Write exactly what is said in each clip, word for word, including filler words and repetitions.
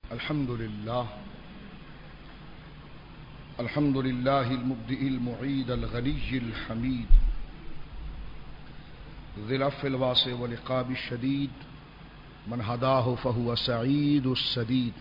الحمد لله الحمد لله المبدئ المعيد الغني الحميد ذي العفو الواسع والعقاب الشديد من هداه فهو سعيد السديد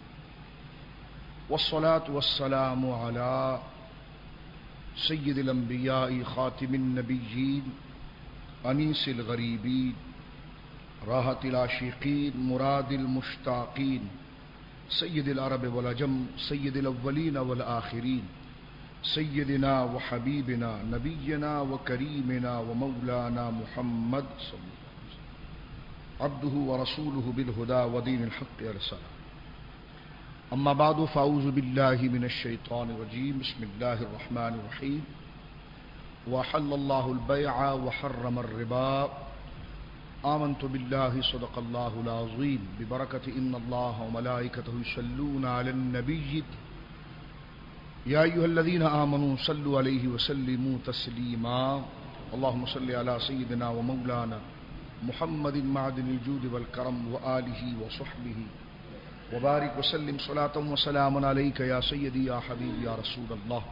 والصلاة والسلام على سيد الأنبياء خاتم النبيين أنيس الغريبين راحة العاشقين مراد المشتاقين سيد العرب والعجم سيد الأولين والآخرين سيدنا وحبيبنا نبينا وكريمنا ومولانا محمد صلى الله عليه وسلم عبده ورسوله بالهدى ودين الحق أرسله أما بعد فأعوذ بالله من الشيطان الرجيم بسم الله الرحمن الرحيم وحل الله البيع وحرم الربا آمنت بالله صدق الله العظيم ببركة إن الله وملائكته يصلون على النبي يا أيها الذين آمنوا صلوا عليه وسلموا تسليما اللهم صل على سيدنا ومولانا محمد معدن الجود والكرم وآله وصحبه وبارك وسلم صلاة وسلام عليك يا سيدي يا حبيبي يا رسول الله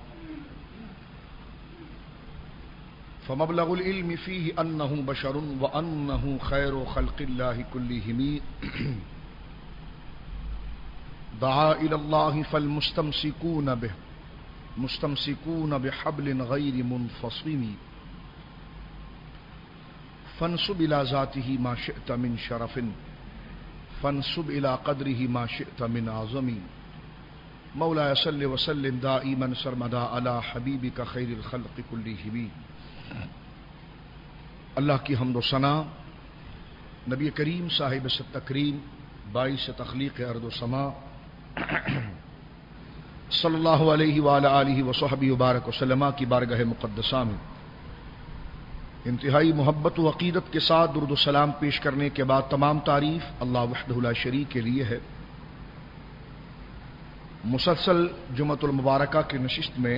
فمبلغ العلم فيه أنه بشر وأنه خير خلق الله كلهم دعا إلى الله فالمستمسكون به مستمسكون بحبل غير منفصم فانسب إلى ذاته ما شئت من شرف فانسب إلى قدره ما شئت من عظم مولاي صل وسلم دائما سرمدا على حبيبك خير الخلق كلهم. اللہ کی حمد و ثنا نبی کریم صاحب ست تکریم باعث تخلیق ارض و سما صلی اللہ علیہ وآلہ آلہ وصحبہ وبارک وسلم کی بارگاہ مقدسہ میں انتہائی محبت و عقیدت کے ساتھ درود و سلام پیش کرنے کے بعد تمام تعریف اللہ وحدہ لا شریک کے لیے ہے. مسلسل جمعۃ المبارکہ کی نشست میں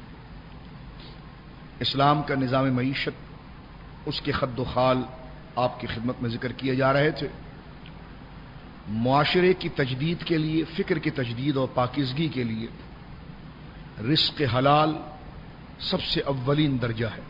اسلام کا نظام معیشت اس کے خد و خال آپ کی خدمت میں ذکر کیے جا رہے تھے. معاشرے کی تجدید کے لیے فکر کی تجدید اور پاکیزگی کے لیے رزق حلال سب سے اولین درجہ ہے.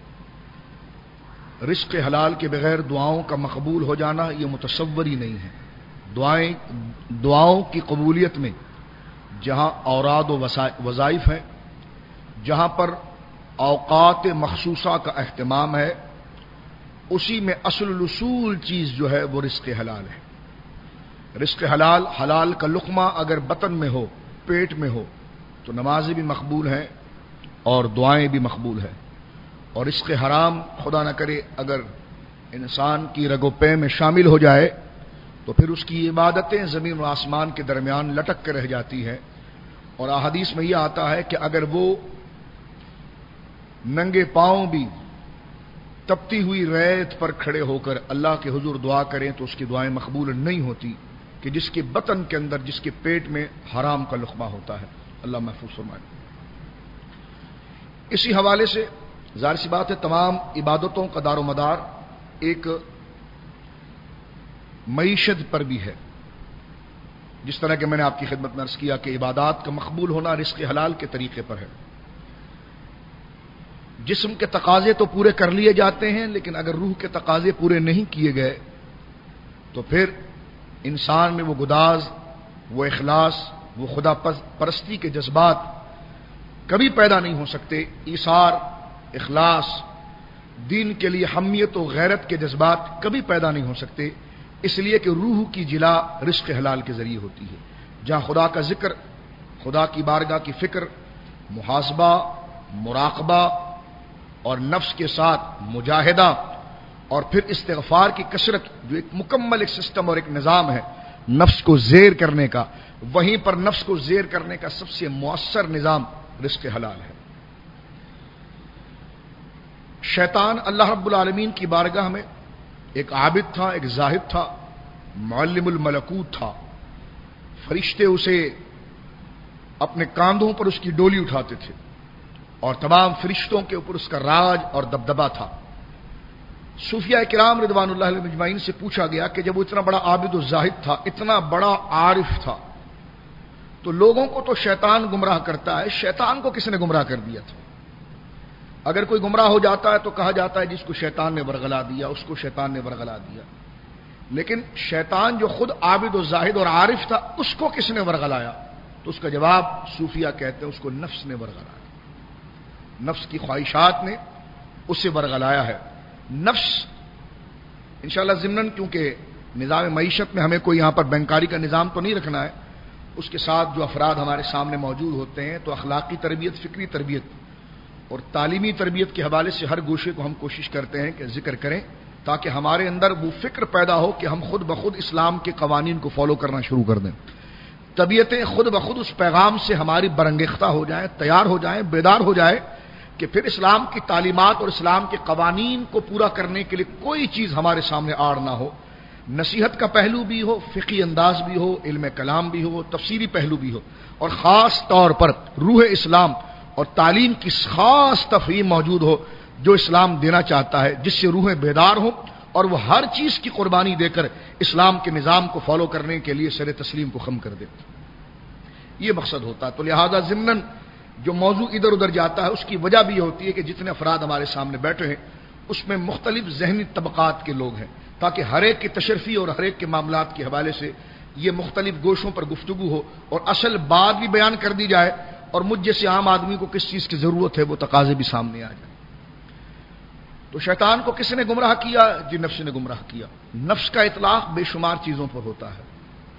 رزق حلال کے بغیر دعاؤں کا مقبول ہو جانا یہ متصور ہی نہیں ہے. دعائیں دعاؤں کی قبولیت میں جہاں اوراد و وظائف ہیں، جہاں پر اوقات مخصوصہ کا اہتمام ہے، اسی میں اصل الاصول چیز جو ہے وہ رزق حلال ہے. رزق حلال حلال کا لقمہ اگر بطن میں ہو، پیٹ میں ہو، تو نمازیں بھی مقبول ہیں اور دعائیں بھی مقبول ہیں. اور رزق حرام خدا نہ کرے اگر انسان کی رگ و پے میں شامل ہو جائے تو پھر اس کی عبادتیں زمین و آسمان کے درمیان لٹک کے رہ جاتی ہیں. اور احادیث میں یہ آتا ہے کہ اگر وہ ننگے پاؤں بھی تپتی ہوئی ریت پر کھڑے ہو کر اللہ کے حضور دعا کریں تو اس کی دعائیں مقبول نہیں ہوتی کہ جس کے بطن کے اندر، جس کے پیٹ میں حرام کا لقمہ ہوتا ہے. اللہ محفوظ فرمائے. اسی حوالے سے ظاہر سی بات ہے تمام عبادتوں کا دار و مدار ایک معیشت پر بھی ہے. جس طرح کہ میں نے آپ کی خدمت میں عرض کیا کہ عبادات کا مقبول ہونا رزق حلال کے طریقے پر ہے. جسم کے تقاضے تو پورے کر لیے جاتے ہیں، لیکن اگر روح کے تقاضے پورے نہیں کیے گئے تو پھر انسان میں وہ گداز، وہ اخلاص، وہ خدا پرستی کے جذبات کبھی پیدا نہیں ہو سکتے. ایثار، اخلاص، دین کے لیے حمیت و غیرت کے جذبات کبھی پیدا نہیں ہو سکتے، اس لیے کہ روح کی جلا رزق حلال کے ذریعے ہوتی ہے. جہاں خدا کا ذکر، خدا کی بارگاہ کی فکر، محاسبہ، مراقبہ اور نفس کے ساتھ مجاہدہ اور پھر استغفار کی کثرت، جو ایک مکمل ایک سسٹم اور ایک نظام ہے نفس کو زیر کرنے کا، وہیں پر نفس کو زیر کرنے کا سب سے مؤثر نظام رزق حلال ہے. شیطان اللہ رب العالمین کی بارگاہ میں ایک عابد تھا، ایک زاہد تھا، معلم الملکوت تھا. فرشتے اسے اپنے کاندھوں پر اس کی ڈولی اٹھاتے تھے اور تمام فرشتوں کے اوپر اس کا راج اور دبدبہ تھا. صوفیاء کرام رضوان اللہ علیہم اجمعین سے پوچھا گیا کہ جب وہ اتنا بڑا عابد و زاہد تھا، اتنا بڑا عارف تھا، تو لوگوں کو تو شیطان گمراہ کرتا ہے، شیطان کو کس نے گمراہ کر دیا تھا؟ اگر کوئی گمراہ ہو جاتا ہے تو کہا جاتا ہے جس کو شیطان نے ورغلا دیا، اس کو شیطان نے ورغلا دیا، لیکن شیطان جو خود عابد و زاہد اور عارف تھا، اس کو کس نے ورغلایا؟ تو اس کا جواب صوفیہ کہتے ہیں اس کو نفس نے ورغلایا، نفس کی خواہشات نے اسے ورغلایا ہے۔ نفس انشاءاللہ ضمناً کیونکہ نظام معیشت میں ہمیں کوئی یہاں پر بینکاری کا نظام تو نہیں رکھنا ہے، اس کے ساتھ جو افراد ہمارے سامنے موجود ہوتے ہیں تو اخلاقی تربیت، فکری تربیت اور تعلیمی تربیت کے حوالے سے ہر گوشے کو ہم کوشش کرتے ہیں کہ ذکر کریں تاکہ ہمارے اندر وہ فکر پیدا ہو کہ ہم خود بخود اسلام کے قوانین کو فالو کرنا شروع کر دیں، طبیعتیں خود بخود اس پیغام سے ہماری برانگیختہ ہو جائیں، تیار ہو جائیں، بیدار ہو جائے کہ پھر اسلام کی تعلیمات اور اسلام کے قوانین کو پورا کرنے کے لیے کوئی چیز ہمارے سامنے آڑ نہ ہو، نصیحت کا پہلو بھی ہو، فقہی انداز بھی ہو، علم کلام بھی ہو، تفسیری پہلو بھی ہو، اور خاص طور پر روح اسلام اور تعلیم کی خاص تفہیم موجود ہو جو اسلام دینا چاہتا ہے، جس سے روحیں بیدار ہوں اور وہ ہر چیز کی قربانی دے کر اسلام کے نظام کو فالو کرنے کے لیے سر تسلیم کو خم کر دے۔ یہ مقصد ہوتا ہے۔ تو لہذا ضمناً جو موضوع ادھر ادھر جاتا ہے اس کی وجہ بھی یہ ہوتی ہے کہ جتنے افراد ہمارے سامنے بیٹھے ہیں اس میں مختلف ذہنی طبقات کے لوگ ہیں، تاکہ ہر ایک کی تشریفی اور ہر ایک کے معاملات کے حوالے سے یہ مختلف گوشوں پر گفتگو ہو اور اصل بات بھی بیان کر دی جائے، اور مجھ جیسے عام آدمی کو کس چیز کی ضرورت ہے وہ تقاضے بھی سامنے آ جائیں۔ تو شیطان کو کس نے گمراہ کیا؟ جی نفس نے گمراہ کیا۔ نفس کا اطلاق بے شمار چیزوں پر ہوتا ہے،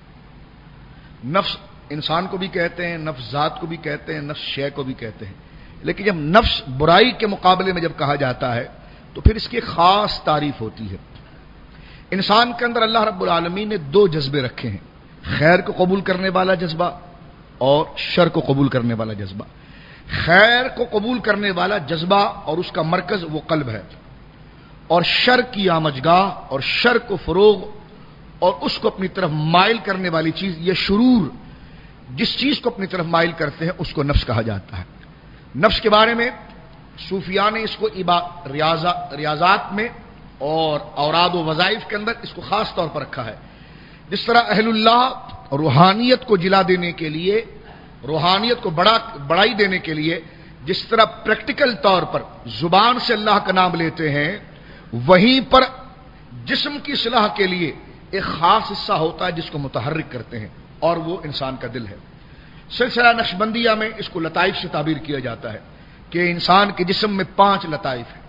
نفس انسان کو بھی کہتے ہیں، نفس ذات کو بھی کہتے ہیں، نفس شے کو بھی کہتے ہیں، لیکن جب نفس برائی کے مقابلے میں جب کہا جاتا ہے تو پھر اس کی خاص تعریف ہوتی ہے۔ انسان کے اندر اللہ رب العالمین نے دو جذبے رکھے ہیں، خیر کو قبول کرنے والا جذبہ اور شر کو قبول کرنے والا جذبہ۔ خیر کو قبول کرنے والا جذبہ اور اس کا مرکز وہ قلب ہے، اور شر کی آمجگاہ اور شر کو فروغ اور اس کو اپنی طرف مائل کرنے والی چیز، یہ شرور جس چیز کو اپنی طرف مائل کرتے ہیں اس کو نفس کہا جاتا ہے۔ نفس کے بارے میں صوفیاء نے اس کو ریاضات میں اور اوراد و وظائف کے اندر اس کو خاص طور پر رکھا ہے۔ جس طرح اہل اللہ روحانیت کو جلا دینے کے لیے، روحانیت کو بڑا بڑائی دینے کے لیے جس طرح پریکٹیکل طور پر زبان سے اللہ کا نام لیتے ہیں، وہیں پر جسم کی اصلاح کے لیے ایک خاص حصہ ہوتا ہے جس کو متحرک کرتے ہیں، اور وہ انسان کا دل ہے۔ سلسلہ نقشبندیہ میں اس کو لطائف سے تعبیر کیا جاتا ہے کہ انسان کے جسم میں پانچ لطائف ہیں،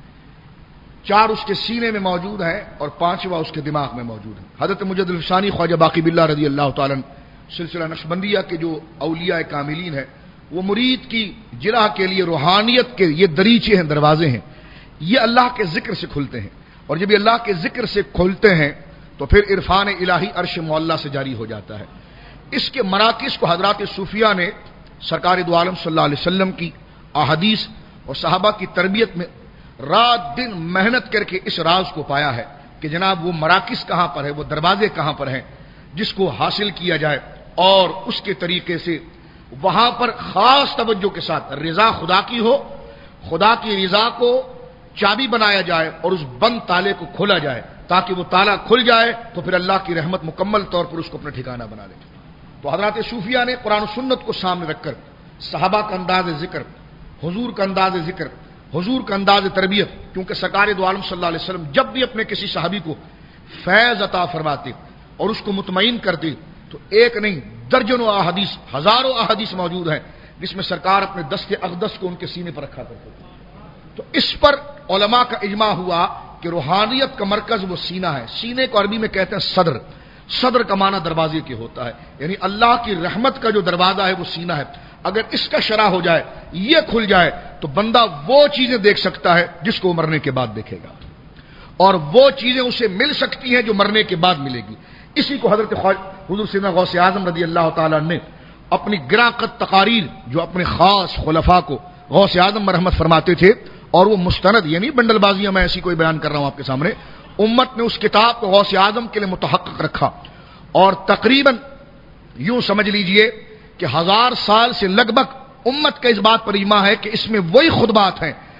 چار اس کے سینے میں موجود ہیں اور پانچواں اس کے دماغ میں موجود ہے۔ حضرت مجد الفسانی خواجہ باقی باللہ رضی اللہ تعالیٰ عنہ سلسلہ نقشبندیہ کے جو اولیاء کاملین ہیں، وہ مرید کی جرح کے لیے روحانیت کے یہ دریچے ہیں، دروازے ہیں، یہ اللہ کے ذکر سے کھلتے ہیں، اور جب یہ اللہ کے ذکر سے کھلتے ہیں تو پھر عرفان الہی عرش معلیٰ سے جاری ہو جاتا ہے۔ اس کے مراکز کو حضرات صوفیہ نے سرکار دو عالم صلی اللہ علیہ وسلم کی احادیث اور صحابہ کی تربیت میں رات دن محنت کر کے اس راز کو پایا ہے کہ جناب وہ مراکز کہاں پر ہے، وہ دروازے کہاں پر ہیں جس کو حاصل کیا جائے، اور اس کے طریقے سے وہاں پر خاص توجہ کے ساتھ رضا خدا کی ہو، خدا کی رضا کو چابی بنایا جائے اور اس بند تالے کو کھولا جائے، تاکہ وہ تالا کھل جائے تو پھر اللہ کی رحمت مکمل طور پر اس کو اپنا ٹھکانہ بنا لے۔ تو حضرات صوفیہ نے قرآن و سنت کو سامنے رکھ کر صحابہ کا انداز ذکر، حضور کا انداز ذکر، حضور کا انداز تربیت، کیونکہ سرکار دو عالم صلی اللہ علیہ وسلم جب بھی اپنے کسی صحابی کو فیض عطا فرماتے اور اس کو مطمئن کرتے تو ایک نہیں درجنوں احادیث، ہزاروں احادیث موجود ہیں جس میں سرکار اپنے دست اقدس کو ان کے سینے پر رکھا کرتے تھے۔ تو اس پر علماء کا اجماع ہوا کہ روحانیت کا مرکز وہ سینہ ہے۔ سینے کو عربی میں کہتے ہیں صدر، صدر کا معنی دروازے کے ہوتا ہے، یعنی اللہ کی رحمت کا جو دروازہ ہے وہ سینہ ہے۔ اگر اس کا شرح ہو جائے، یہ کھل جائے تو بندہ وہ چیزیں دیکھ سکتا ہے جس کو مرنے کے بعد دیکھے گا، اور وہ چیزیں اسے مل سکتی ہیں جو مرنے کے بعد ملے گی۔ اسی کو حضرت حضور سیدنا غوث اعظم رضی اللہ تعالیٰ نے اپنی گراں قد تقاریر جو اپنے خاص خلفاء کو غوث اعظم مرحمت فرماتے تھے، اور وہ مستند، یعنی بنڈل بازیاں میں ایسی کوئی بیان کر رہا ہوں آپ کے سامنے، امت نے اس کتاب کو غوث اعظم کے لیے متحقق رکھا، اور تقریباً یوں سمجھ لیجئے کہ ہزار سال سے لگ بھگ امت کا اس بات پر اجماع ہے کہ اس میں وہی خطبات ہیں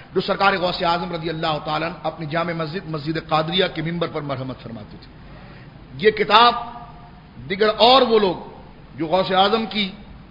جو سرکار غوث اعظم رضی اللہ تعالیٰ عنہ اپنی جامع مسجد مسجد قادریہ کے ممبر پر مرحمت فرماتے تھے. یہ کتاب دیگر اور وہ لوگ جو غوث اعظم کی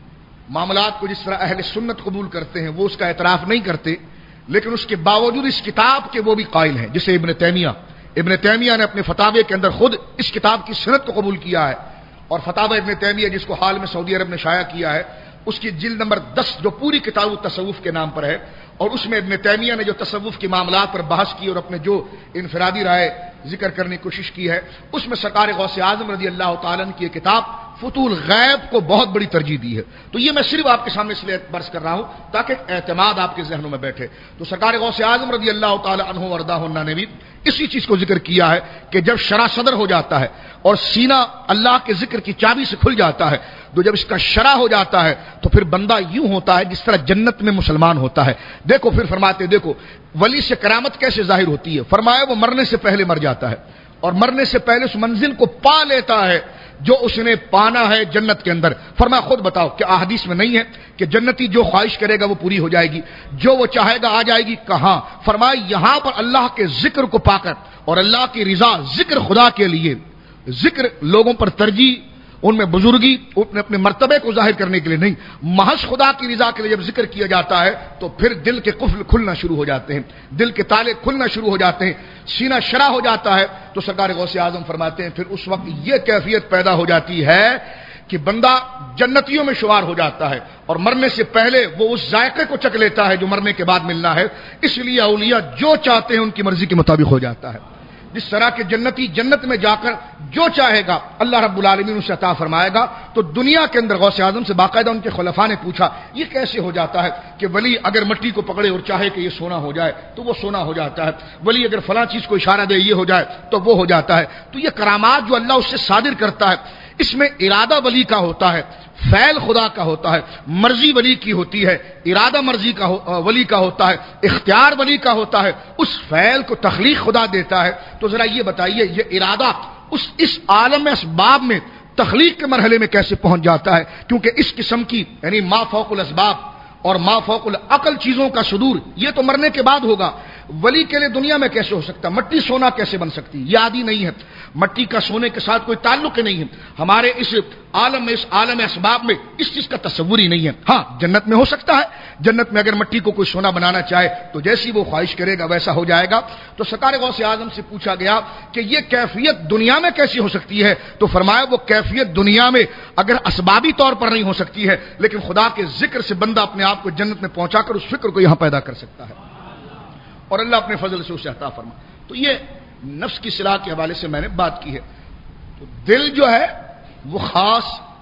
معاملات کو جس طرح اہل سنت قبول کرتے ہیں وہ اس کا اعتراف نہیں کرتے، لیکن اس کے باوجود اس کتاب کے وہ بھی قائل ہیں. جسے ابن تیمیہ ابن تیمیہ نے اپنے فتاوے کے اندر خود اس کتاب کی سند کو قبول کیا ہے، اور فتاوی ابن تیمیہ جس کو حال میں سعودی عرب نے شائع کیا ہے اس کی جلد نمبر دس جو پوری کتاب التصوف کے نام پر ہے، اور اس میں ابن تیمیہ نے جو تصوف کے معاملات پر بحث کی اور اپنے جو انفرادی رائے ذکر کرنے کی کوشش کی ہے، اس میں سرکار غوث اعظم رضی اللہ تعالیٰ عنہ کی یہ کتاب فتول غیب کو بہت بڑی ترجیح دی ہے. تو یہ میں صرف آپ کے سامنے اس لیے برس کر رہا ہوں تاکہ اعتماد آپ کے ذہنوں میں بیٹھے. تو سرکار غوث اعظم رضی اللہ تعالیٰ عنہ ورداہ عنہ نے بھی اسی چیز کو ذکر کیا ہے کہ جب شرح صدر ہو جاتا ہے اور سینہ اللہ کے ذکر کی چابی سے کھل جاتا ہے، تو جب اس کا شرح ہو جاتا ہے تو پھر بندہ یوں ہوتا ہے جس طرح جنت میں مسلمان ہوتا ہے. دیکھو پھر فرماتے دیکھو ولی سے کرامت کیسے ظاہر ہوتی ہے. فرمایا وہ مرنے سے پہلے مر جاتا ہے اور مرنے سے پہلے اس منزل کو پا لیتا ہے جو اس نے پانا ہے جنت کے اندر. فرمایا خود بتاؤ کہ احادیث میں نہیں ہے کہ جنتی جو خواہش کرے گا وہ پوری ہو جائے گی، جو وہ چاہے گا آ جائے گی؟ کہاں؟ فرمایا یہاں پر اللہ کے ذکر کو پا کر اور اللہ کی رضا، ذکر خدا کے لیے، ذکر لوگوں پر ترجیح، ان میں بزرگی، اپنے اپنے مرتبے کو ظاہر کرنے کے لیے نہیں، محض خدا کی رضا کے لیے جب ذکر کیا جاتا ہے تو پھر دل کے قفل کھلنا شروع ہو جاتے ہیں، دل کے تالے کھلنا شروع ہو جاتے ہیں، سینہ شرح ہو جاتا ہے. تو سرکار غوث اعظم فرماتے ہیں پھر اس وقت یہ کیفیت پیدا ہو جاتی ہے کہ بندہ جنتیوں میں شمار ہو جاتا ہے اور مرنے سے پہلے وہ اس ذائقے کو چکھ لیتا ہے جو مرنے کے بعد ملنا ہے. اس لیے اولیاء جو چاہتے ہیں ان کی مرضی کے مطابق ہو جاتا ہے. جس طرح کے جنتی جنت میں جا کر جو چاہے گا اللہ رب العالمین اسے عطا فرمائے گا. تو دنیا کے اندر غوث اعظم سے باقاعدہ ان کے خلفاء نے پوچھا یہ کیسے ہو جاتا ہے کہ ولی اگر مٹی کو پکڑے اور چاہے کہ یہ سونا ہو جائے تو وہ سونا ہو جاتا ہے، ولی اگر فلاں چیز کو اشارہ دے یہ ہو جائے تو وہ ہو جاتا ہے. تو یہ کرامات جو اللہ اس سے صادر کرتا ہے اس میں ارادہ ولی کا ہوتا ہے، فعل خدا کا ہوتا ہے، مرضی ولی کی ہوتی ہے، ارادہ مرضی کا ولی کا ہوتا ہے، اختیار ولی کا ہوتا ہے. اس فعل کو تخلیق خدا دیتا ہے. تو ذرا یہ بتائیے یہ ارادہ اس اس عالم اسباب میں تخلیق کے مرحلے میں کیسے پہنچ جاتا ہے؟ کیونکہ اس قسم کی یعنی ما فوق الاسباب اور ما فوق العقل چیزوں کا صدور یہ تو مرنے کے بعد ہوگا. ولی کے لیے دنیا میں کیسے ہو سکتا؟ مٹی سونا کیسے بن سکتی؟ یہ عادی نہیں ہے، مٹی کا سونے کے ساتھ کوئی تعلق ہی نہیں ہے. ہمارے اس عالم میں اس عالم اسباب میں اس چیز کا تصور ہی نہیں ہے. ہاں جنت میں ہو سکتا ہے، جنت میں اگر مٹی کو کوئی سونا بنانا چاہے تو جیسی وہ خواہش کرے گا ویسا ہو جائے گا. تو سرکار غوث اعظم سے پوچھا گیا کہ یہ کیفیت دنیا میں کیسی ہو سکتی ہے؟ تو فرمایا وہ کیفیت دنیا میں اگر اسبابی طور پر نہیں ہو سکتی ہے لیکن خدا کے ذکر سے بندہ اپنے آپ کو جنت میں پہنچا کر اس فکر کو یہاں پیدا کر سکتا ہے اور اللہ اپنے فضل سے اسے عطا فرما. تو یہ نفس کی اصلاح کے حوالے سے میں نے بات کی ہے. تو دل جو ہے وہ خاص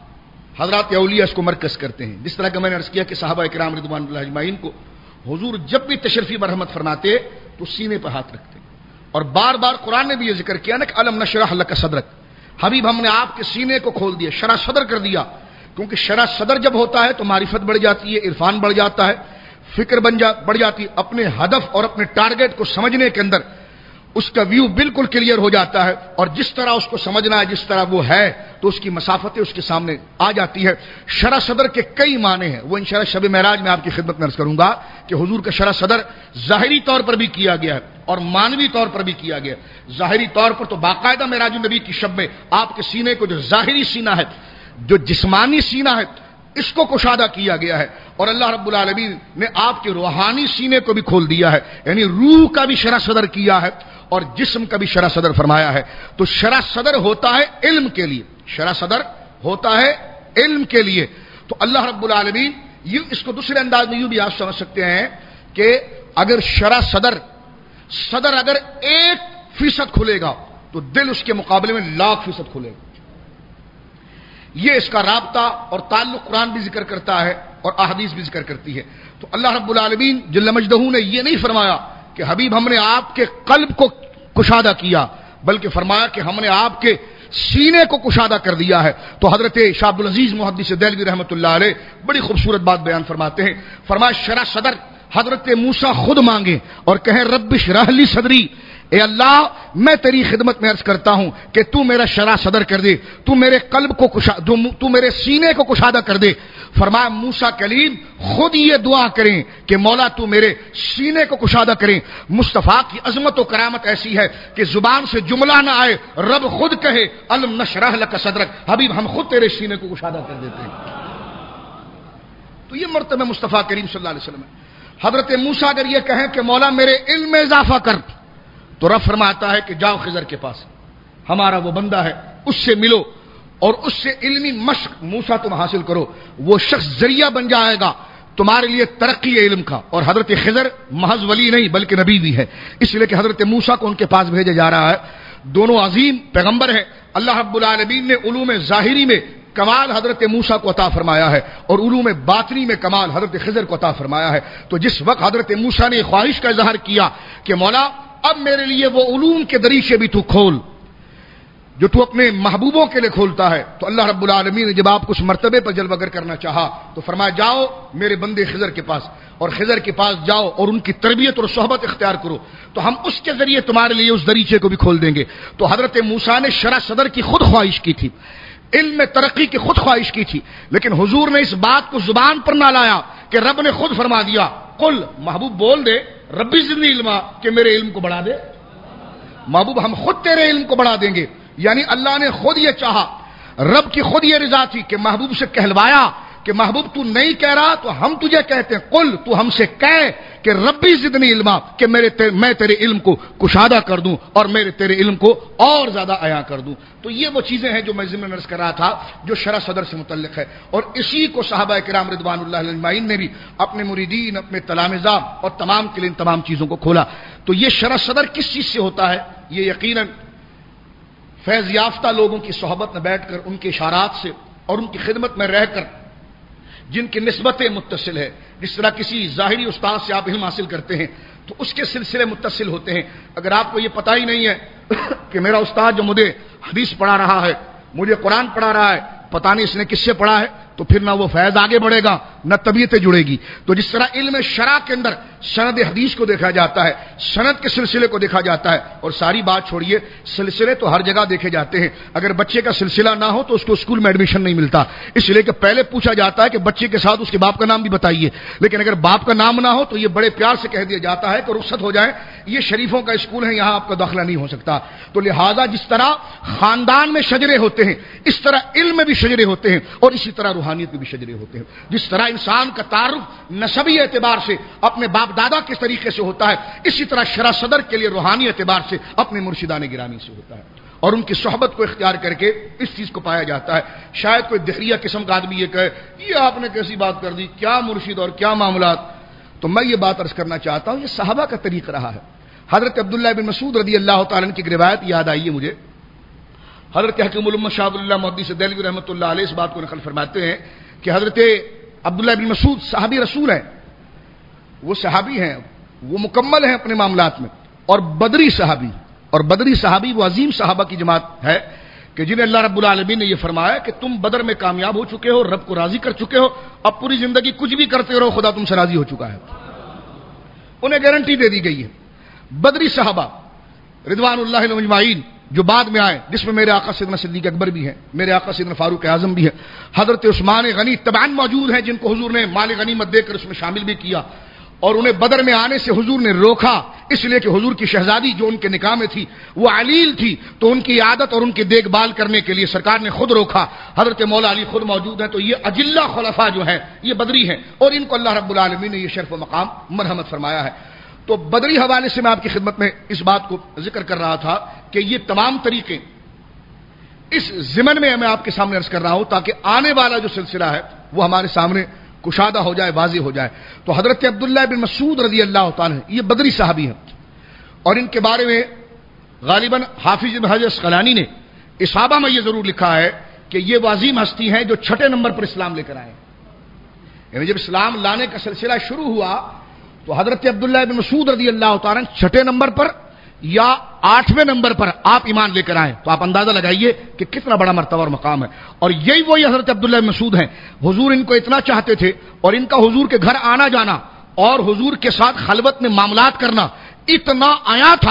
حضرات اولیاء اس کو مرکز کرتے ہیں. جس طرح کہ میں نے عرض کیا کہ صحابہ کرام رضوان اللہ اجمعین کو حضور جب بھی تشریفی مرحمت فرماتے تو سینے پر ہاتھ رکھتے اور بار بار قرآن نے بھی یہ ذکر کیا نا کہ الم نشرح لک صدرک، حبیب ہم نے آپ کے سینے کو کھول دیا، شرح صدر کر دیا. کیونکہ شرح صدر جب ہوتا ہے تو معرفت بڑھ جاتی ہے، عرفان بڑھ جاتا ہے، فکر بن جا بڑھ جاتی ہے، اپنے ہدف اور اپنے ٹارگٹ کو سمجھنے کے اندر اس کا ویو بالکل کلیئر ہو جاتا ہے اور جس طرح اس کو سمجھنا ہے جس طرح وہ ہے تو اس کی مسافتیں اس کے سامنے آ جاتی ہے. شرح صدر کے کئی معنی ہیں، وہ انشاءاللہ شب معراج میں آپ کی خدمت میں عرض کروں گا کہ حضور کا شرح صدر ظاہری طور پر بھی کیا گیا ہے اور مانوی طور پر بھی کیا گیا. ظاہری طور پر تو باقاعدہ معراج النبی کی شب میں آپ کے سینے کو جو ظاہری سینہ ہے، جو جسمانی سینہ ہے، اس کو کشادہ کیا گیا ہے اور اللہ رب العالمین نے آپ کے روحانی سینے کو بھی کھول دیا ہے، یعنی روح کا بھی شرح صدر کیا ہے اور جسم کا بھی شرح صدر فرمایا ہے. تو شرح صدر ہوتا ہے علم کے لیے، شرح صدر ہوتا ہے علم کے لیے. تو اللہ رب العالمین یہ اس کو دوسرے انداز میں یوں بھی آپ سمجھ سکتے ہیں کہ اگر شرح صدر صدر اگر ایک فیصد کھلے گا تو دل اس کے مقابلے میں لاکھ فیصد کھلے گا. یہ اس کا رابطہ اور تعلق قرآن بھی ذکر کرتا ہے اور احادیث بھی ذکر کرتی ہے. تو اللہ رب العالمین جل مجدہ نے یہ نہیں فرمایا کہ حبیب ہم نے آپ کے قلب کو کشادہ کیا، بلکہ فرمایا کہ ہم نے آپ کے سینے کو کشادہ کر دیا ہے. تو حضرت شاہ عبدالعزیز محدث دہلوی رحمۃ اللہ علیہ بڑی خوبصورت بات بیان فرماتے ہیں. فرمایا شرح صدر حضرت موسیٰ خود مانگے اور کہیں رب اشرح لی صدری، اے اللہ میں تیری خدمت میں عرض کرتا ہوں کہ تو میرا شرح صدر کر دے، تو میرے قلب کو کشا تو میرے سینے کو کشادہ کر دے۔ فرمایا موسیٰ کلیم خود یہ دعا کریں کہ مولا تو میرے سینے کو کشادہ کریں۔ مصطفیٰ کی عظمت و کرامت ایسی ہے کہ زبان سے جملہ نہ آئے، رب خود کہے الم نشرح لک صدرک، حبیب ہم خود تیرے سینے کو کشادہ کر دیتے ہیں۔ تو یہ مرتبہ مصطفیٰ کریم صلی اللہ علیہ وسلم ہے۔ حضرت موسیٰ اگر یہ کہیں کہ مولا میرے علم میں اضافہ کر، تو رب فرماتا ہے کہ جاؤ خضر کے پاس، ہمارا وہ بندہ ہے، اس سے ملو اور اس سے علمی مشق موسیٰ تم حاصل کرو، وہ شخص ذریعہ بن جائے گا تمہارے لیے ترقی علم کا۔ اور حضرت خضر محض ولی نہیں بلکہ نبی بھی ہے، اس لیے کہ حضرت موسیٰ کو ان کے پاس بھیجا جا رہا ہے۔ دونوں عظیم پیغمبر ہیں۔ اللہ رب العالمین نے علوم ظاہری میں کمال حضرت موسیٰ کو عطا فرمایا ہے اور علوم باطنی میں کمال حضرت خضر کو عطا فرمایا ہے۔ تو جس وقت حضرت موسیٰ نے خواہش کا اظہار کیا کہ مولا اب میرے لیے وہ علوم کے دریچے بھی تو کھول جو تو اپنے محبوبوں کے لیے کھولتا ہے، تو اللہ رب العالمین نے جب آپ کو اس مرتبے پر جلوہ گر کرنا چاہا تو فرمایا جاؤ میرے بندے خضر کے پاس، اور خضر کے پاس جاؤ اور ان کی تربیت اور صحبت اختیار کرو، تو ہم اس کے ذریعے تمہارے لیے اس دریچے کو بھی کھول دیں گے۔ تو حضرت موسیٰ نے شرح صدر کی خود خواہش کی تھی، علم میں ترقی کی خود خواہش کی تھی، لیکن حضور نے اس بات کو زبان پر نہ لایا کہ رب نے خود فرما دیا قل، محبوب بول دے ربی زدنی علما، کہ میرے علم کو بڑھا دے، محبوب ہم خود تیرے علم کو بڑھا دیں گے۔ یعنی اللہ نے خود یہ چاہا، رب کی خود یہ رضا تھی کہ محبوب سے کہلوایا کہ محبوب تو نہیں کہہ رہا تو ہم تجھے کہتے ہیں، قل تو ہم سے کہہ کہ ربی زدنی علما، کہ میرے تیر میں تیرے علم کو کشادہ کر دوں اور میرے تیرے علم کو اور زیادہ عیاں کر دوں۔ تو یہ وہ چیزیں ہیں جو میں ضمن عرض کر رہا تھا جو شرح صدر سے متعلق ہے، اور اسی کو صحابہ کرام رضوان اللہ علیہ اجمعین نے بھی اپنے مریدین، اپنے تلامذہ اور تمام کے لیے ان تمام چیزوں کو کھولا۔ تو یہ شرح صدر کس چیز سے ہوتا ہے؟ یہ یقیناً فیض یافتہ لوگوں کی صحبت میں بیٹھ کر، ان کے اشارات سے اور ان کی خدمت میں رہ کر، جن کی نسبتیں متصل ہے، جس طرح کسی ظاہری استاد سے آپ علم حاصل کرتے ہیں تو اس کے سلسلے متصل ہوتے ہیں۔ اگر آپ کو یہ پتہ ہی نہیں ہے کہ میرا استاد جو مجھے حدیث پڑھا رہا ہے، مجھے قرآن پڑھا رہا ہے، پتہ نہیں اس نے کس سے پڑھا ہے، تو پھر نہ وہ فیض آگے بڑھے گا نہ طبیعتیں جڑے گی۔ تو جس طرح علم شرع کے اندر سند حدیث کو دیکھا جاتا ہے، سند کے سلسلے کو دیکھا جاتا ہے، اور ساری بات چھوڑیے، سلسلے تو ہر جگہ دیکھے جاتے ہیں۔ اگر بچے کا سلسلہ نہ ہو تو اس کو اسکول میں ایڈمیشن نہیں ملتا، اس لیے کہ پہلے پوچھا جاتا ہے کہ بچے کے ساتھ اس کے باپ کا نام بھی بتائیے، لیکن اگر باپ کا نام نہ ہو تو یہ بڑے پیار سے کہہ دیا جاتا ہے کہ رخصت ہو جائے، یہ شریفوں کا اسکول ہے، یہاں آپ کا داخلہ نہیں ہو سکتا۔ تو لہٰذا جس طرح خاندان میں شجرے ہوتے ہیں اس طرح علم میں بھی شجرے ہوتے ہیں، اور اسی طرح روحانیت میں بھی شجرے ہوتے ہیں۔ جس طرح انسان کا تعارف نسبی اعتبار سے اپنے باپ دادا کے طریقے سے ہوتا ہے، اسی طرح شرح صدر کے لیے روحانی اعتبار سے اپنے مرشدان گرامی سے ہوتا ہے، اور ان کی صحبت کو اختیار کر کے اس چیز کو پایا جاتا ہے۔ شاید کوئی دہریہ قسم کا آدمی یہ کہے یہ آپ نے کیسی بات کر دی، کیا مرشد اور کیا معاملات۔ تو میں یہ بات عرض کرنا چاہتا ہوں، یہ صحابہ کا طریقہ رہا ہے۔ حضرت عبداللہ بن مسعود رضی اللہ تعالیٰ عنہ کی روایت یاد آئی ہے مجھے۔ حضرت حکیم الامت شاہ اللہ محدث دہلوی رحمۃ اللہ علیہ اس بات کو نقل فرماتے ہیں کہ حضرت عبداللہ بن مسعود صحابی رسول ہیں، وہ صحابی ہیں، وہ مکمل ہیں اپنے معاملات میں، اور بدری صحابی، اور بدری صحابی وہ عظیم صحابہ کی جماعت ہے کہ جنہیں اللہ رب العالمین نے یہ فرمایا کہ تم بدر میں کامیاب ہو چکے ہو، رب کو راضی کر چکے ہو، اب پوری زندگی کچھ بھی کرتے رہو، خدا تم سے راضی ہو چکا ہے، انہیں گارنٹی دے دی گئی ہے۔ بدری صحابہ رضوان اللہ علیہم اجمعین جو بعد میں آئے، جس میں میرے آقا سیدنا صدیق اکبر بھی ہیں، میرے آقا سیدنا فاروق اعظم بھی ہیں، حضرت عثمان غنی تبعاً موجود ہیں جن کو حضور نے مال غنیمت دے کر اس میں شامل بھی کیا، اور انہیں بدر میں آنے سے حضور نے روکا، اس لیے کہ حضور کی شہزادی جو ان کے نکاح میں تھی وہ علیل تھی، تو ان کی عادت اور ان کی دیکھ بھال کرنے کے لیے سرکار نے خود روکا۔ حضرت مولا علی خود موجود ہیں، تو یہ اجلہ خلفاء جو ہیں یہ بدری ہیں، اور ان کو اللہ رب العالمین نے یہ شرف و مقام مرحمت فرمایا ہے۔ تو بدری حوالے سے میں آپ کی خدمت میں اس بات کو ذکر کر رہا تھا کہ یہ تمام طریقے اس ضمن میں میں آپ کے سامنے عرض کر رہا ہوں تاکہ آنے والا جو سلسلہ ہے وہ ہمارے سامنے کشادہ ہو جائے، واضح ہو جائے۔ تو حضرت عبداللہ بن مسعود رضی اللہ تعالیٰ یہ بدری صحابی ہیں، اور ان کے بارے میں غالباً حافظ ابن حجر اسقلانی نے اصابہ میں یہ ضرور لکھا ہے کہ یہ وہ عظیم ہستی ہیں جو چھٹے نمبر پر اسلام لے کر آئے، یعنی جب اسلام لانے کا سلسلہ شروع ہوا تو حضرت عبداللہ بن مسعود رضی اللہ تعالیٰ چھٹے نمبر پر یا آٹھویں نمبر پر آپ ایمان لے کر آئے، تو آپ اندازہ لگائیے کہ کتنا بڑا مرتبہ اور مقام ہے۔ اور یہی وہی حضرت عبداللہ بن مسعود ہیں، حضور ان کو اتنا چاہتے تھے، اور ان کا حضور کے گھر آنا جانا اور حضور کے ساتھ خلوت میں معاملات کرنا اتنا آیا تھا کہ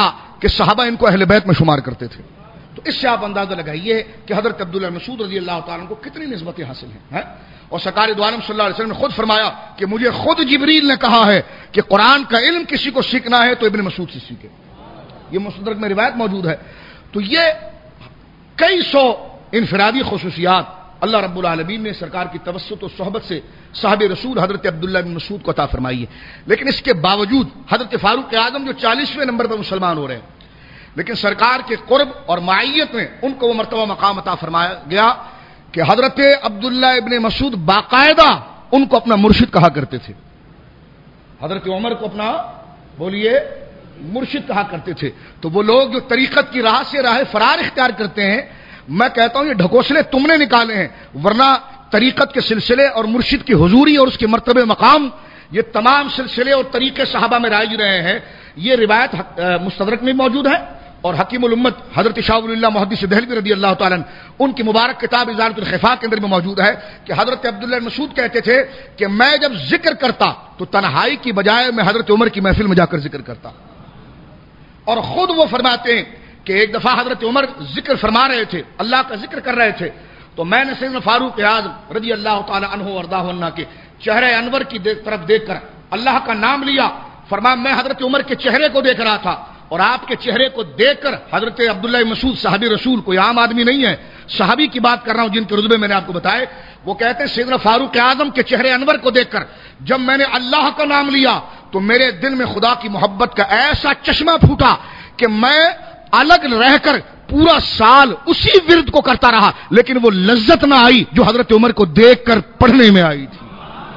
کہ صحابہ ان کو اہل بیت میں شمار کرتے تھے. تو اس سے آپ اندازہ لگائیے کہ حضرت عبداللہ مسعود رضی اللہ تعالیٰ عنہ کو کتنی نسبتیں حاصل ہیں. اور سرکار دو عالم صلی اللہ علیہ وسلم نے خود فرمایا کہ مجھے خود جبریل نے کہا ہے کہ قرآن کا علم کسی کو سیکھنا ہے تو ابن مسعود سے سیکھے. یہ مستدرک میں روایت موجود ہے. تو یہ کئی سو انفرادی خصوصیات اللہ رب العالمین نے سرکار کی توسط و صحبت سے صاحب رسول حضرت عبداللہ بن مسعود کو عطا فرمائی ہے. لیکن اس کے باوجود حضرت فاروق اعظم جو چالیسویں نمبر پر مسلمان ہو رہے ہیں، لیکن سرکار کے قرب اور معیت میں ان کو وہ مرتبہ مقام عطا فرمایا گیا کہ حضرت عبداللہ ابن مسعود باقاعدہ ان کو اپنا مرشد کہا کرتے تھے. حضرت عمر کو اپنا بولیے مرشد کہا کرتے تھے. تو وہ لوگ جو طریقت کی راہ سے راہ فرار اختیار کرتے ہیں، میں کہتا ہوں یہ ڈھکوسلے تم نے نکالے ہیں، ورنہ طریقت کے سلسلے اور مرشد کی حضوری اور اس کے مرتبے مقام یہ تمام سلسلے اور طریقے صحابہ میں رائج رہے ہیں. یہ روایت مستدرک میں موجود ہے اور حکیم الامت حضرت شاہ ولی اللہ محدث دہلوی رضی اللہ تعالیٰ ان کی مبارک کتاب ازالۃ الخفاء کے اندر میں موجود ہے کہ حضرت عبداللہ بن مسعود کہتے تھے کہ میں جب ذکر کرتا تو تنہائی کی بجائے میں حضرت عمر کی محفل میں جا کر ذکر کرتا. اور خود وہ فرماتے ہیں کہ ایک دفعہ حضرت عمر ذکر فرما رہے تھے، اللہ کا ذکر کر رہے تھے، تو میں نے سیدنا فاروق اعظم رضی اللہ تعالی عنہ وارضاہ عنہ کے چہرے انور کی طرف دیکھ کر اللہ کا نام لیا. فرمایا میں حضرت عمر کے چہرے کو دیکھ رہا تھا اور آپ کے چہرے کو دیکھ کر حضرت عبداللہ مسعود صحابی رسول کوئی عام آدمی نہیں ہے، صحابی کی بات کر رہا ہوں جن کے رتبے میں نے آپ کو بتائے. وہ کہتے ہیں سیدنا فاروق اعظم کے چہرے انور کو دیکھ کر جب میں نے اللہ کا نام لیا تو میرے دل میں خدا کی محبت کا ایسا چشمہ پھوٹا کہ میں الگ رہ کر پورا سال اسی ورد کو کرتا رہا، لیکن وہ لذت نہ آئی جو حضرت عمر کو دیکھ کر پڑھنے میں آئی تھی.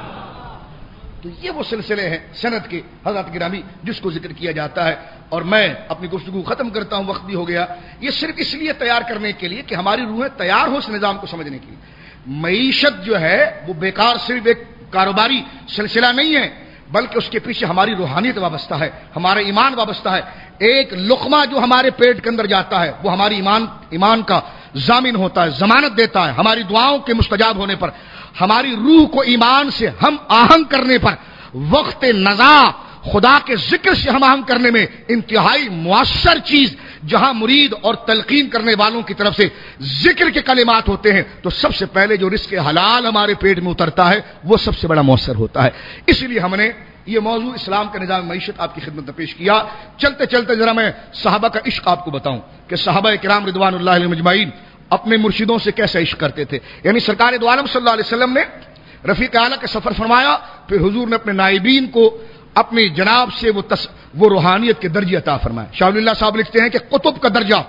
تو یہ وہ سلسلے ہیں سند کے حضرات گرامی جس کو ذکر کیا جاتا ہے. اور میں اپنی گفتگو ختم کرتا ہوں، وقت بھی ہو گیا. یہ صرف اس لیے تیار کرنے کے لیے کہ ہماری روحیں تیار ہو اس نظام کو سمجھنے کے لیے. معیشت جو ہے وہ بیکار صرف ایک کاروباری سلسلہ نہیں ہے، بلکہ اس کے پیچھے ہماری روحانیت وابستہ ہے، ہمارا ایمان وابستہ ہے. ایک لقمہ جو ہمارے پیٹ کے اندر جاتا ہے وہ ہماری ایمان ایمان کا ضامن ہوتا ہے، ضمانت دیتا ہے ہماری دعاؤں کے مستجاب ہونے پر، ہماری روح کو ایمان سے ہم آہنگ کرنے پر، وقت نزا خدا کے ذکر سے ہم آہنگ کرنے میں انتہائی مؤثر چیز جہاں مرید اور تلقین کرنے والوں کی طرف سے ذکر کے کلمات ہوتے ہیں تو سب سے پہلے جو رزق حلال ہمارے پیٹ میں اترتا ہے وہ سب سے بڑا مؤثر ہوتا ہے. اس لیے ہم نے یہ موضوع اسلام کا نظام معیشت آپ کی خدمت میں پیش کیا. چلتے چلتے ذرا میں صحابہ کا عشق آپ کو بتاؤں کہ صحابہ کرام رضوان اللہ علیہم اجمعین اپنے مرشدوں سے کیسے عشق کرتے تھے. یعنی سرکار دو عالم صلی اللہ علیہ وسلم نے رفیق اعلیٰ کا سفر فرمایا، پھر حضور نے اپنے نائبین کو اپنی جناب سے وہ تس وہ روحانیت کے درجے عطا فرمائے. شاہ ولی اللہ صاحب لکھتے ہیں کہ قطب کا درجہ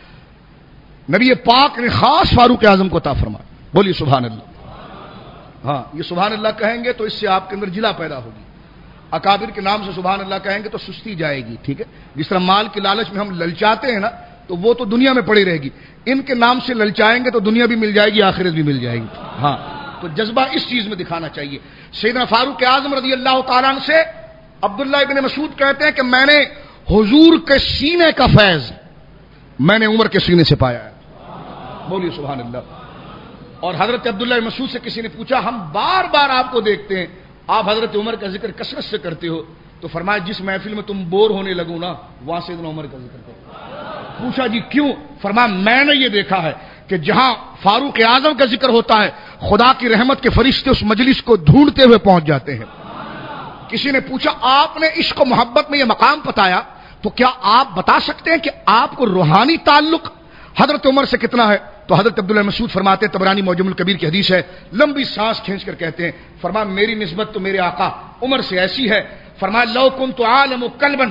نبی پاک نے خاص فاروق اعظم کو عطا فرمایا. بولیے سبحان اللہ. ہاں یہ سبحان اللہ کہیں گے تو اس سے آپ کے اندر جلا پیدا ہوگی. اکابر کے نام سے سبحان اللہ کہیں گے تو سستی جائے گی. ٹھیک ہے، جس طرح مال کی لالچ میں ہم للچاتے ہیں نا تو وہ تو دنیا میں پڑی رہے گی. ان کے نام سے للچائیں گے تو دنیا بھی مل جائے گی، آخرت بھی مل جائے گی. ہاں تو جذبہ اس چیز میں دکھانا چاہیے. سیدنا فاروق اعظم رضی اللہ تعالیٰ عنہ سے عبداللہ ابن مسعود کہتے ہیں کہ میں نے حضور کے سینے کا فیض میں نے عمر کے سینے سے پایا ہے. بولیے سبحان اللہ. اور حضرت عبداللہ ابن مسعود سے کسی نے پوچھا ہم بار بار آپ کو دیکھتے ہیں، آپ حضرت عمر کا ذکر کثرت سے کرتے ہو، تو فرمایا جس محفل میں تم بور ہونے لگو نا وہاں سے سیدنا عمر کا ذکر کرتے. پوچھا جی کیوں؟ فرمایا میں نے یہ دیکھا ہے کہ جہاں فاروق اعظم کا ذکر ہوتا ہے خدا کی رحمت کے فرشتے اس مجلس کو ڈھونڈتے ہوئے پہنچ جاتے ہیں. کسی نے پوچھا آپ نے عشق و محبت میں یہ مقام بتایا تو کیا آپ بتا سکتے ہیں کہ آپ کو روحانی تعلق حضرت عمر سے کتنا ہے؟ تو حضرت عبداللہ مسعود فرماتے ہیں، طبرانی معجم الکبیر کی حدیث ہے، لمبی سانس کھینچ کر کہتے ہیں، فرمایا میری نسبت تو میرے آقا عمر سے ایسی ہے، فرمایا لو کنت عالم کلبا،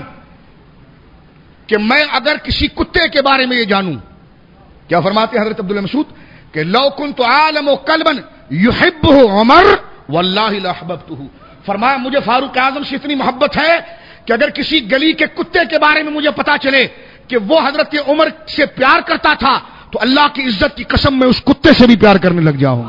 کہ میں اگر کسی کتے کے بارے میں یہ جانوں. کیا فرماتے ہیں حضرت عبداللہ مسعود کہ لو کنت عالم کلبا یحبہ عمر واللہ لاحببتہ. فرمایا مجھے فاروق اعظم سے اتنی محبت ہے کہ اگر کسی گلی کے کتے کے بارے میں مجھے پتا چلے کہ وہ حضرت عمر سے پیار کرتا تھا تو اللہ کی عزت کی قسم میں اس کتے سے بھی پیار کرنے لگ جاؤں.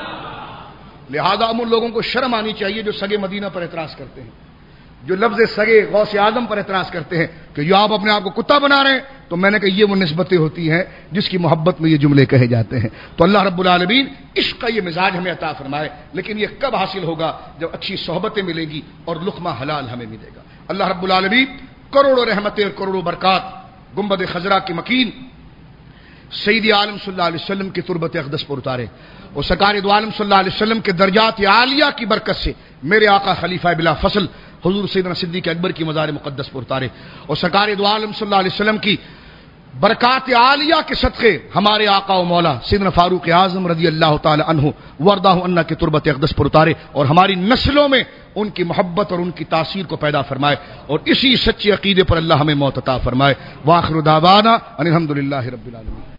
لہذا ہم ان لوگوں کو شرم آنی چاہیے جو سگے مدینہ پر اعتراض کرتے ہیں، جو لفظ سگے غوث اعظم پر اعتراض کرتے ہیں کہ یہ آپ اپنے آپ کو کتا بنا رہے ہیں. تو میں نے کہا یہ وہ نسبتیں ہوتی ہیں جس کی محبت میں یہ جملے کہے جاتے ہیں. تو اللہ رب العالمین عشق کا یہ مزاج ہمیں عطا فرمائے، لیکن یہ کب حاصل ہوگا؟ جب اچھی صحبتیں ملیں گی اور لقمہ حلال ہمیں ملے گا. اللہ رب العالمین کروڑوں رحمتیں اور کروڑوں برکات گنبد خضرا کی مکین سید عالم صلی اللہ علیہ وسلم کی تربت اقدس پر اتارے، اور سرکار دو عالم صلی اللہ علیہ وسلم کے درجات عالیہ کی برکت سے میرے آقا خلیفہ بلا فصل حضور سیدنا صدیق اکبر کی مزار مقدس پر اتارے، اور سرکار دو عالم صلی اللہ علیہ وسلم کی برکات عالیہ کے صدقے ہمارے آقا و مولا سیدنا فاروق اعظم رضی اللہ تعالی عنہ وردہ عنہ کی تربت اقدس پر اتارے، اور ہماری نسلوں میں ان کی محبت اور ان کی تاثیر کو پیدا فرمائے، اور اسی سچے عقیدے پر اللہ ہمیں موت عطا فرمائے۔ وآخر دعوانا ان الحمد للہ رب العالمین۔